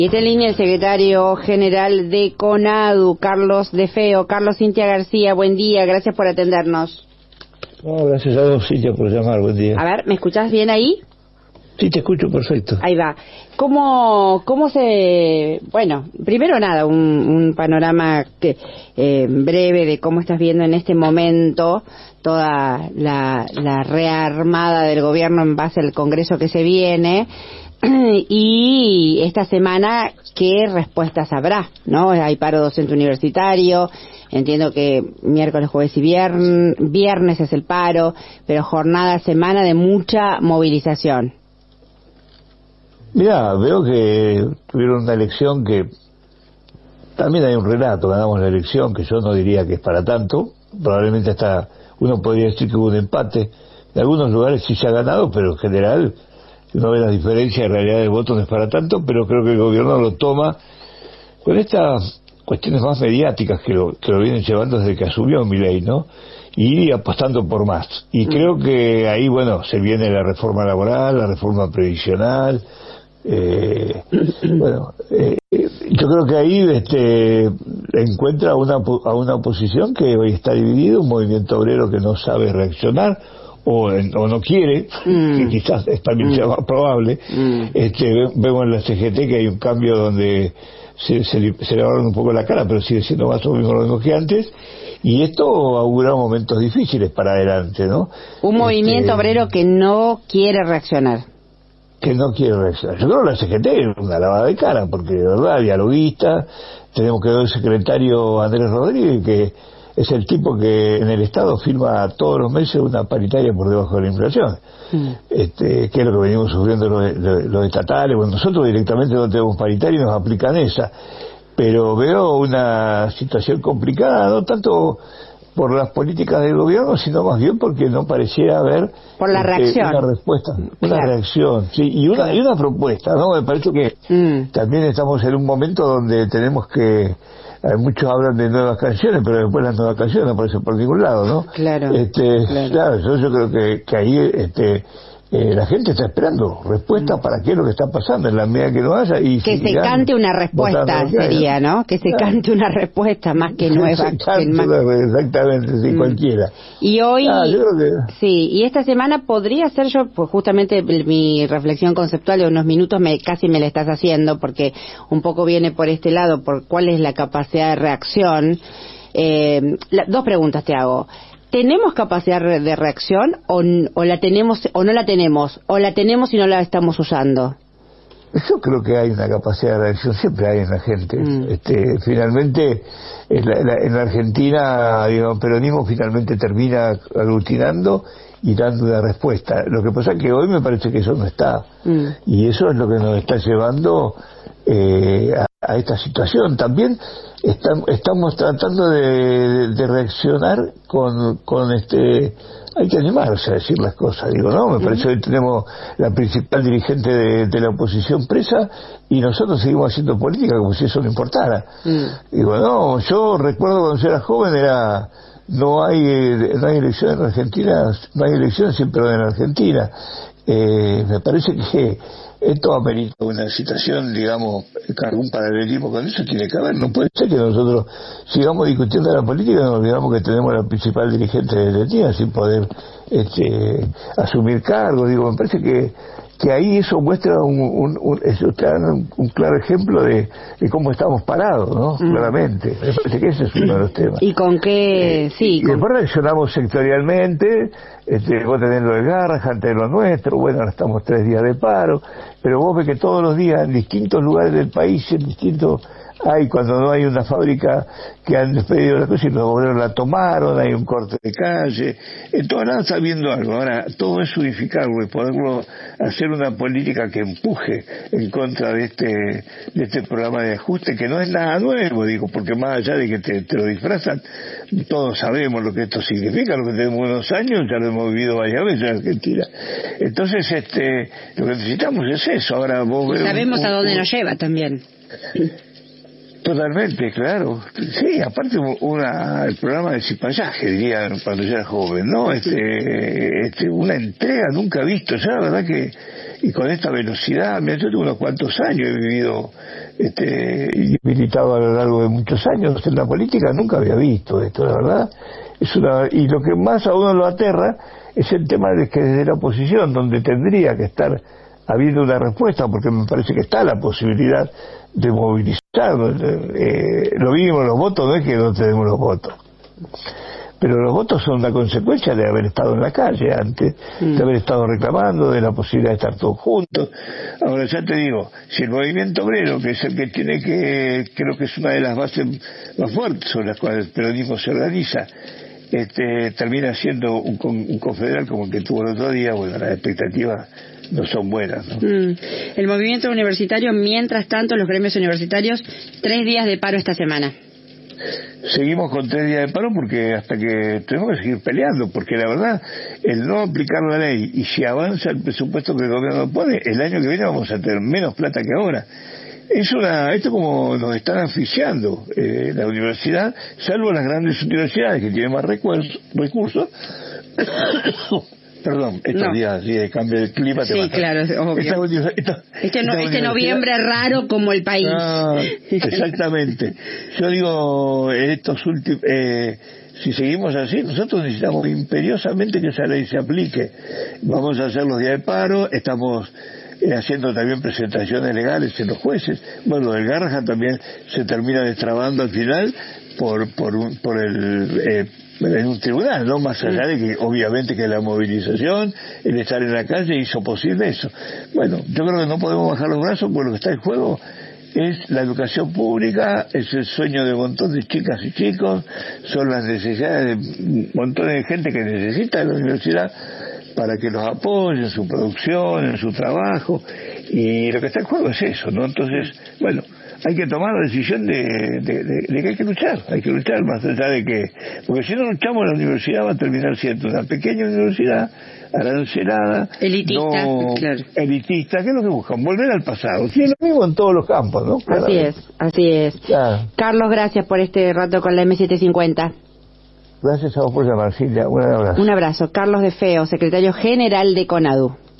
Y está en línea el secretario general de CONADU, Carlos De Feo. Carlos Cintia García, buen día, gracias por atendernos. No, gracias a vos, Cintia, por llamar, buen día. A ver, ¿me escuchás bien ahí? Sí, te escucho perfecto. Ahí va. ¿Cómo se...? Bueno, primero nada, un panorama breve de cómo estás viendo en este momento toda la rearmada del gobierno en base al Congreso que se viene. Y esta semana, ¿qué respuestas habrá? ¿No? Hay paro docente universitario, entiendo que miércoles, jueves y viernes es el paro, pero semana de mucha movilización. Mirá, veo que tuvieron una elección que también hay un relato, ganamos la elección, que yo no diría que es para tanto, probablemente hasta uno podría decir que hubo un empate, en algunos lugares sí se ha ganado, pero en general uno ve las diferencias, en realidad el voto no es para tanto, pero creo que el gobierno lo toma con estas cuestiones más mediáticas que lo vienen llevando desde que asumió Milei, ¿no? Y apostando por más. Y creo que ahí, bueno, se viene la reforma laboral, la reforma previsional, yo creo que ahí encuentra a una oposición que hoy está dividida, un movimiento obrero que no sabe reaccionar, o no quiere, que quizás es también sea más probable. Vemos en la CGT que hay un cambio donde se lavaron un poco la cara, pero sigue siendo más o menos lo mismo que antes, y esto augura momentos difíciles para adelante, ¿no? Un movimiento obrero que no quiere reaccionar. Que no quiere reaccionar. Yo creo que la CGT es una lavada de cara, porque de verdad, dialoguista, tenemos que ver el secretario Andrés Rodríguez, que es el tipo que en el Estado firma todos los meses una paritaria por debajo de la inflación, que es lo que venimos sufriendo los estatales. Bueno, nosotros directamente no tenemos paritaria y nos aplican esa, pero veo una situación complicada, no tanto por las políticas del gobierno, sino más bien porque no pareciera haber por la reacción, una respuesta, una reacción, sí, y una propuesta, ¿no? Me parece que también estamos en un momento donde tenemos que, muchos hablan de nuevas canciones, pero después las nuevas canciones no aparecen por ningún lado, ¿no? Claro. Claro, yo creo que ahí la gente está esperando respuesta para qué es lo que está pasando, en la medida que no haya. Y que se cante una respuesta sería, ¿no? Que se cante una respuesta más que nueva. Exactamente, sí, cualquiera. Y hoy, yo creo que... sí, y esta semana podría ser yo, pues justamente mi reflexión conceptual de unos minutos casi me la estás haciendo, porque un poco viene por este lado, por cuál es la capacidad de reacción. Dos preguntas te hago. ¿Tenemos capacidad de reacción o la tenemos o no la tenemos? ¿O la tenemos y no la estamos usando? Yo creo que hay una capacidad de reacción, siempre hay en la gente. Finalmente, en la Argentina, digamos, el peronismo finalmente termina aglutinando y dando una respuesta. Lo que pasa es que hoy me parece que eso no está. Y eso es lo que nos está llevando a esta situación. También estamos tratando de reaccionar con hay que animarse a decir las cosas, digo, ¿no? Me parece que hoy tenemos la principal dirigente de la oposición presa y nosotros seguimos haciendo política como si eso no importara. Digo, no, yo recuerdo cuando yo era joven no hay elecciones en Argentina, no hay elecciones sin perdón en Argentina. Me parece que esto amerita una situación, digamos, algún paralelismo con eso tiene que haber. No puede ser que nosotros sigamos discutiendo la política y nos olvidamos que tenemos la principal dirigente detenida sin poder asumir cargos. Digo, me parece que ahí eso muestra un claro ejemplo de cómo estamos parados, ¿no? Claramente. Me parece que ese es uno de los temas. ¿Y con qué? Y después reaccionamos sectorialmente, vos tenés lo de Garrahan, tenés lo nuestro, bueno, ahora estamos 3 días de paro, pero vos ves que todos los días en distintos lugares del país, cuando no hay una fábrica que han despedido la cosa y los obreros la tomaron, hay un corte de calle, en todas lados está viendo algo. Ahora, todo es unificarlo y poderlo hacer una política que empuje en contra de este programa de ajuste, que no es nada nuevo, digo, porque más allá de que te lo disfrazan, todos sabemos lo que esto significa, lo que tenemos unos años, ya lo hemos vivido varias veces en Argentina. Entonces, lo que necesitamos es eso. Ahora vos sabemos a dónde nos lleva también. Totalmente, claro. Sí, aparte el programa de cipallaje, diría cuando yo era joven, ¿no? Una entrega nunca visto. Yo la verdad que y con esta velocidad. Mira, yo tengo unos cuantos años, he vivido y he militado a lo largo de muchos años en la política, nunca había visto esto, la verdad. Y lo que más a uno lo aterra es el tema de que desde la oposición, donde tendría que estar habiendo una respuesta, porque me parece que está la posibilidad de movilizar, lo mínimo los votos no es que no tenemos los votos, pero los votos son la consecuencia de haber estado en la calle antes, de haber estado reclamando, de la posibilidad de estar todos juntos. Ahora ya te digo, si el movimiento obrero, que es el que tiene que, creo que es una de las bases más fuertes sobre las cuales el peronismo se organiza, termina siendo un confederal como el que tuvo el otro día, bueno, las expectativas no son buenas, ¿no? El movimiento universitario, mientras tanto, los gremios universitarios, 3 días de paro esta semana. Seguimos con 3 días de paro porque hasta que tenemos que seguir peleando, porque la verdad, el no aplicar la ley y si avanza el presupuesto que el gobierno pone, el año que viene vamos a tener menos plata que ahora. Esto como nos están asfixiando la universidad, salvo las grandes universidades que tienen más recursos. Perdón, estos días así de cambio de clima. Sí, claro, es obvio. Este noviembre raro como el país. Exactamente. Yo digo, estos últimos, si seguimos así, nosotros necesitamos imperiosamente que esa ley se aplique. Vamos a hacer los días de paro, estamos haciendo también presentaciones legales en los jueces. Bueno, lo del Garrahan también se termina destrabando al final en un tribunal, ¿no? Más allá de que obviamente que la movilización, el estar en la calle hizo posible eso. Bueno, yo creo que no podemos bajar los brazos porque lo que está en juego es la educación pública, es el sueño de un montón de chicas y chicos, son las necesidades de un montón de gente que necesita la universidad para que los apoyen en su producción, en su trabajo, y lo que está en juego es eso, ¿no? Entonces, bueno, hay que tomar la decisión de que hay que luchar más allá de que, porque si no luchamos la universidad va a terminar siendo una pequeña universidad arancelada, elitista, que es lo que buscan, volver al pasado. Sí, es lo mismo en todos los campos, ¿no? Así es. Claro. Carlos, gracias por este rato con la M750. Gracias a vos por llamar, Silvia. Un abrazo. Un abrazo. Carlos de Feo, secretario general de CONADU.